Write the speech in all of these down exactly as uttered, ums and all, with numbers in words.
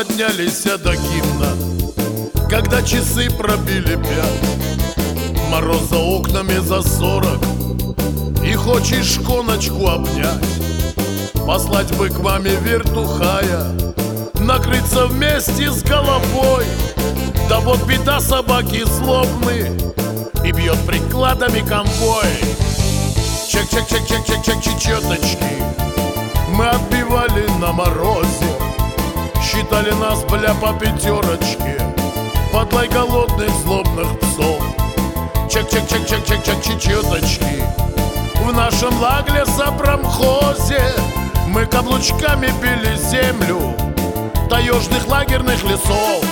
поднялись до гимна, когда часы пробили пять. Мороз за окнами за сорок, и хочешь коночку обнять. Послать бы к маме вертухая, накрыться вместе с головой. Да вот беда, собаки злобны, и бьет прикладами конвой. Чек-чек-чек-чек-чек-чек, чечеточки мы отбивали на морозе. Считали нас, бля, по пятерочке, подлай голодных злобных псов. Чек-чек-чек-чек-чек-чек, чечеточки в нашем лаглесопромхозе мы каблучками били землю таежных лагерных лесов.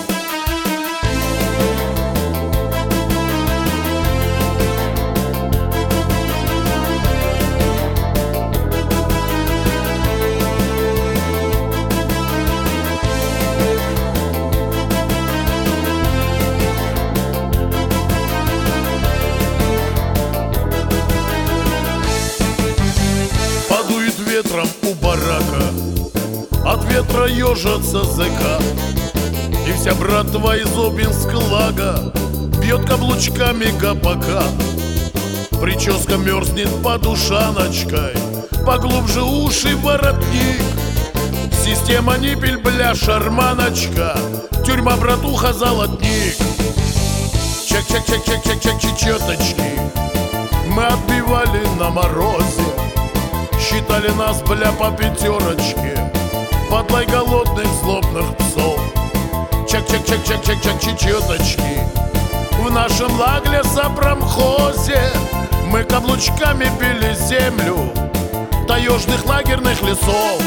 Подует ветром у барака, от ветра ежатся зэка, и вся братва из Обинск-Лага бьет каблучками гопака. Прическа мерзнет под ушаночкой, поглубже уши воротник. Система ниппель, бля, шарманочка, тюрьма, братуха, золотник. Чек-чек-чек-чек-чек-чек, чечеточки мы отбивали на морозе. Считали нас, бля, по пятерочке, подлай голодных злобных псов. Чек-чек-чек-чек-чек-чек, чечеточки в нашем лаглесопромхозе мы каблучками били землю таежных лагерных лесов.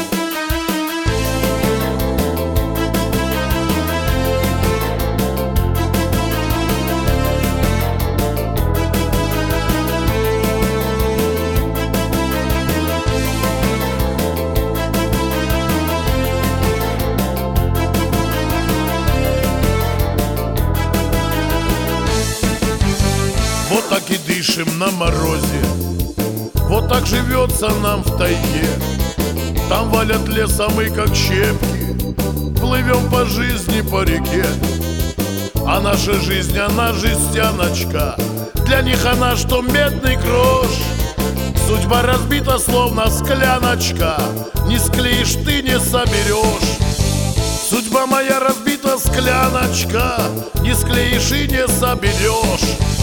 Вот так и дышим на морозе, вот так живется нам в тайге. Там валят леса мы как щепки, плывем по жизни по реке. А наша жизнь, она жестяночка, для них она что медный грош. Судьба разбита словно скляночка, не склеишь ты, не соберешь. Судьба моя разбита скляночка, не склеишь и не соберешь.